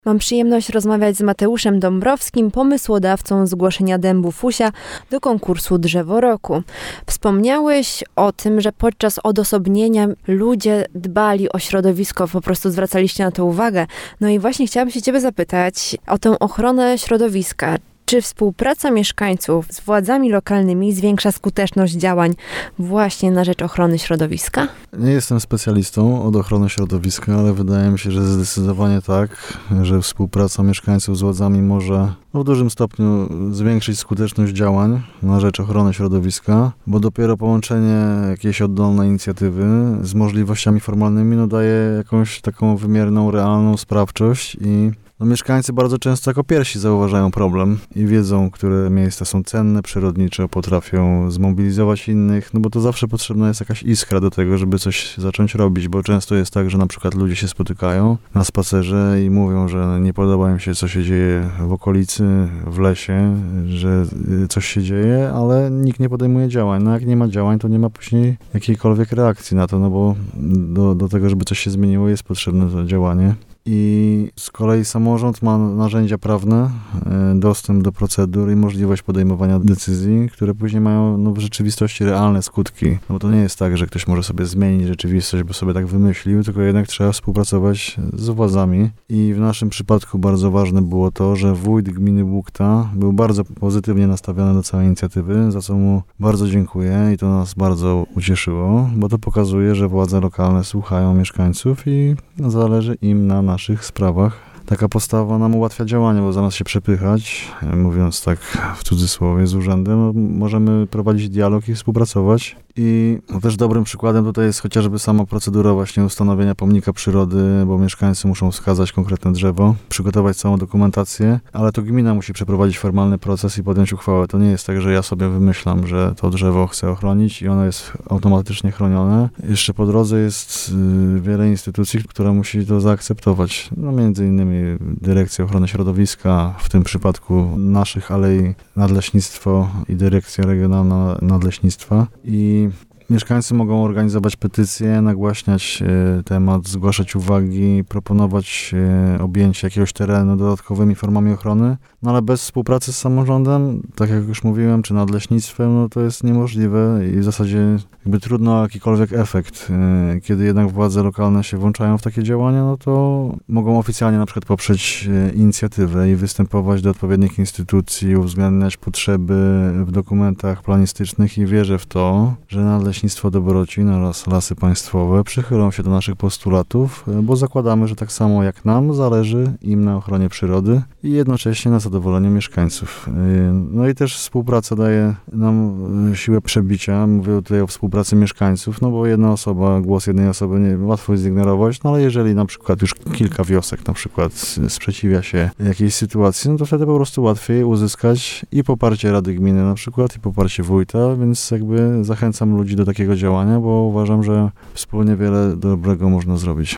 Mam przyjemność rozmawiać z Mateuszem Dąbrowskim, pomysłodawcą zgłoszenia dębu fusia do konkursu Drzewo Roku. Wspomniałeś o tym, że podczas odosobnienia ludzie dbali o środowisko, po prostu zwracaliście na to uwagę. No i właśnie chciałabym się ciebie zapytać o tę ochronę środowiska. Czy współpraca mieszkańców z władzami lokalnymi zwiększa skuteczność działań właśnie na rzecz ochrony środowiska? Nie jestem specjalistą od ochrony środowiska, ale wydaje mi się, że zdecydowanie tak, że współpraca mieszkańców z władzami może w dużym stopniu zwiększyć skuteczność działań na rzecz ochrony środowiska, bo dopiero połączenie jakiejś oddolnej inicjatywy z możliwościami formalnymi daje jakąś taką wymierną, realną sprawczość i mieszkańcy bardzo często jako pierwsi zauważają problem i wiedzą, które miejsca są cenne, przyrodnicze, potrafią zmobilizować innych, bo to zawsze potrzebna jest jakaś iskra do tego, żeby coś zacząć robić, bo często jest tak, że na przykład ludzie się spotykają na spacerze i mówią, że nie podoba im się, co się dzieje w okolicy, w lesie, że coś się dzieje, ale nikt nie podejmuje działań. No jak nie ma działań, to nie ma później jakiejkolwiek reakcji na to, bo do tego, żeby coś się zmieniło, jest potrzebne to działanie. I z kolei samorząd ma narzędzia prawne, dostęp do procedur i możliwość podejmowania decyzji, które później mają w rzeczywistości realne skutki. Bo to nie jest tak, że ktoś może sobie zmienić rzeczywistość, bo sobie tak wymyślił, tylko jednak trzeba współpracować z władzami. I w naszym przypadku bardzo ważne było to, że wójt gminy Bukta był bardzo pozytywnie nastawiony do całej inicjatywy, za co mu bardzo dziękuję i to nas bardzo ucieszyło, bo to pokazuje, że władze lokalne słuchają mieszkańców i zależy im na naszych sprawach. Taka postawa nam ułatwia działanie, bo zamiast się przepychać, mówiąc tak w cudzysłowie, z urzędem, możemy prowadzić dialog i współpracować. I też dobrym przykładem tutaj jest chociażby sama procedura właśnie ustanowienia pomnika przyrody, bo mieszkańcy muszą wskazać konkretne drzewo, przygotować całą dokumentację, ale to gmina musi przeprowadzić formalny proces i podjąć uchwałę. To nie jest tak, że ja sobie wymyślam, że to drzewo chcę ochronić i ono jest automatycznie chronione. Jeszcze po drodze jest wiele instytucji, które musi to zaakceptować. Między innymi Dyrekcja Ochrony Środowiska, w tym przypadku naszych Alei Nadleśnictwo i Dyrekcja Regionalna Nadleśnictwa. I mieszkańcy mogą organizować petycje, nagłaśniać temat, zgłaszać uwagi, proponować objęcie jakiegoś terenu dodatkowymi formami ochrony, ale bez współpracy z samorządem, tak jak już mówiłem, czy nadleśnictwem, to jest niemożliwe i w zasadzie trudno o jakikolwiek efekt. Kiedy jednak władze lokalne się włączają w takie działania, to mogą oficjalnie na przykład poprzeć inicjatywę i występować do odpowiednich instytucji, uwzględniać potrzeby w dokumentach planistycznych i wierzę w to, że Nadleśnictwo Dobrocin oraz Lasy Państwowe przychylą się do naszych postulatów, bo zakładamy, że tak samo jak nam zależy im na ochronie przyrody i jednocześnie na zadowoleniu mieszkańców. No i też współpraca daje nam siłę przebicia. Mówię tutaj o współpracy mieszkańców, bo jedna osoba, głos jednej osoby łatwo jest zignorować, ale jeżeli na przykład już kilka wiosek na przykład sprzeciwia się jakiejś sytuacji, to wtedy po prostu łatwiej uzyskać i poparcie Rady Gminy na przykład, i poparcie wójta, więc zachęcam ludzi do takiego działania, bo uważam, że wspólnie wiele dobrego można zrobić.